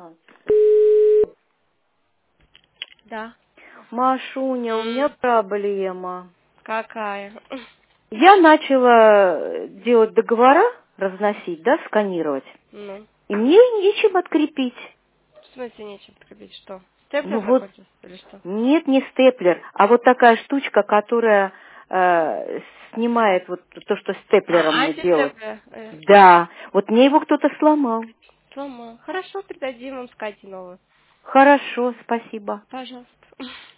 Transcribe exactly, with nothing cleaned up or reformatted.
Да. Машуня, у меня М, проблема. Какая? Я начала делать договора, разносить, да, сканировать. Ну, И мне нечем открепить. в смысле нечем прикрепить? Что? Ну Степлер вот, закончился или что? нет, не степлер, а вот такая штучка, которая э, снимает вот то, что степлером А, мы делают. антистеплер. Э, Да, вот мне его кто-то сломал. сломал. Хорошо, передадим вам, скайте новую. Хорошо, спасибо. Пожалуйста.